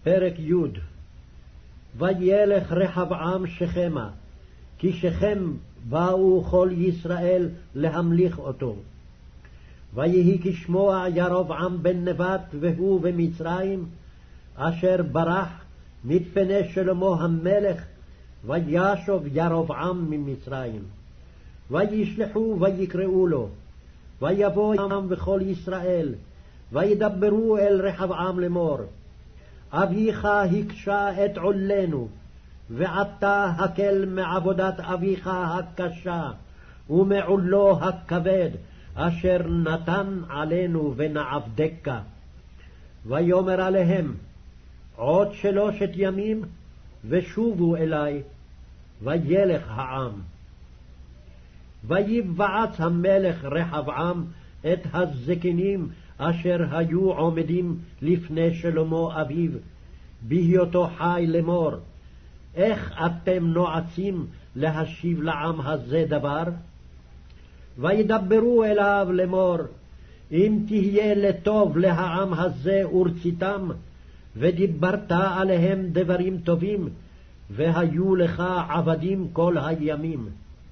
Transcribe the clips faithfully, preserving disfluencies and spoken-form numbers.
פרק י'. וילך רחבעם שכמה, כי שכם באו כל ישראל להמליך אותו. ויהי כשמוע ירבעם בן נבט והוא במצרים, אשר ברח מפני שלמה המלך, וישוב ירבעם ממצרים. וישלחו ויקראו לו, ויבוא עם וכל ישראל, וידברו אל רחבעם לאמור, אביך הקשה את עולנו, ועתה הקל מעבודת אביך הקשה, ומעולו הכבד, אשר נתן עלינו ונעבדך. ויאמר עליהם, עוד שלושת ימים, ושובו אלי, וילך העם. ויבעץ המלך רחבעם את הזקנים אשר היו עומדים לפני שלמה אביו, בהיותו חי לאמור, איך אתם נועצים להשיב לעם הזה דבר? וידברו אליו לאמור, אם תהיה לטוב להעם הזה ורציתם, ודיברת עליהם דברים טובים, והיו לך עבדים כל הימים.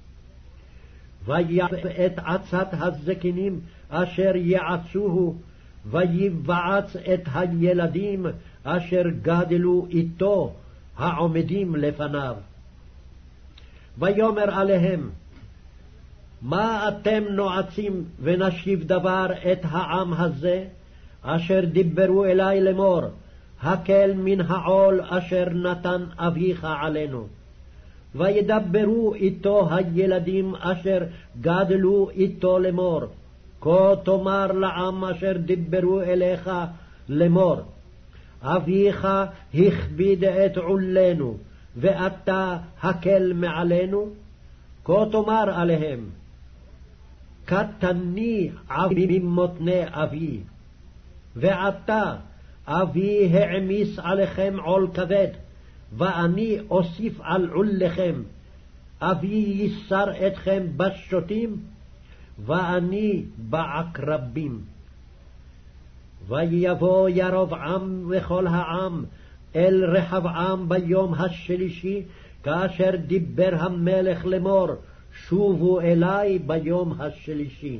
ויעץ את עצת הזקנים אשר יעצוהו, ויבעץ את הילדים אשר גדלו איתו, העומדים לפניו. ויאמר עליהם, מה אתם נועצים ונשיב דבר את העם הזה, אשר דיברו אלי לאמור, הקל מן העול אשר נתן אביך עלינו. וידברו איתו הילדים אשר גדלו איתו לאמור, כה תאמר לעם אשר דיברו אליך לאמור, אביך הכביד את עולנו, ואתה הקל מעלינו. כה תאמר עליהם, קטני אבי ממותני אבי, ועתה אבי העמיס עליכם עול כבד, ואני אוסיף על עולכם. אבי יסר אתכם בשוטים, ואני בעקרבים. ויבוא ירבעם וכל העם אל רחבעם ביום השלישי, כאשר דיבר המלך לאמור, שובו אלי ביום השלישי.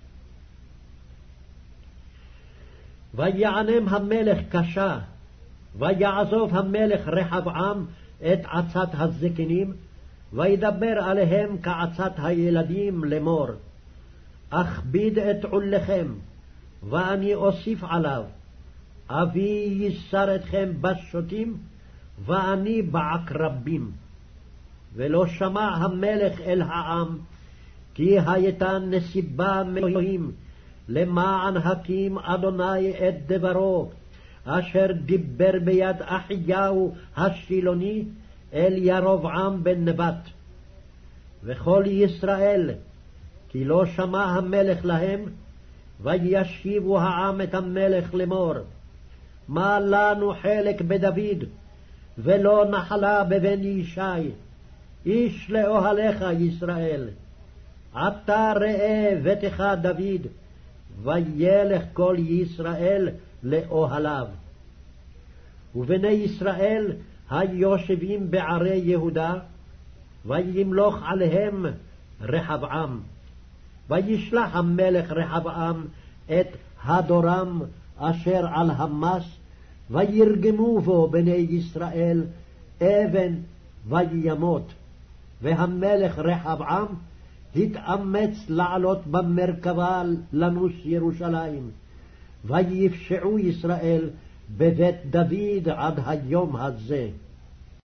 ויענם המלך קשה, ויעזוב המלך רחבעם את עצת הזקנים, וידבר עליהם כעצת הילדים לאמור, אכביד את עולכם, ואני אוסיף עליו. אבי יסר אתכם בשוטים, ואני בעקרבים. ולא שמע המלך אל העם, כי הייתה נסיבה מאלוהים, למען הקים אדוני את דברו, אשר דיבר ביד אחיהו השילוני אל ירבעם בן נבט. וכל ישראל, כי לא שמע המלך להם, וישיבו העם את המלך לאמור, מה לנו חלק בדוד, ולא נחלה בבן ישי, איש לאוהליך ישראל. עתה ראה ביתך דוד, וילך כל ישראל לאוהליו. ובני ישראל היושבים בערי יהודה, וימלוך עליהם רחבעם. וישלח המלך רחבעם את הדורם אשר על המס, וירגמו בו בני ישראל אבן וימות. והמלך רחבעם התאמץ לעלות במרכבה לנוס ירושלים, ויפשעו ישראל בבית דוד עד היום הזה.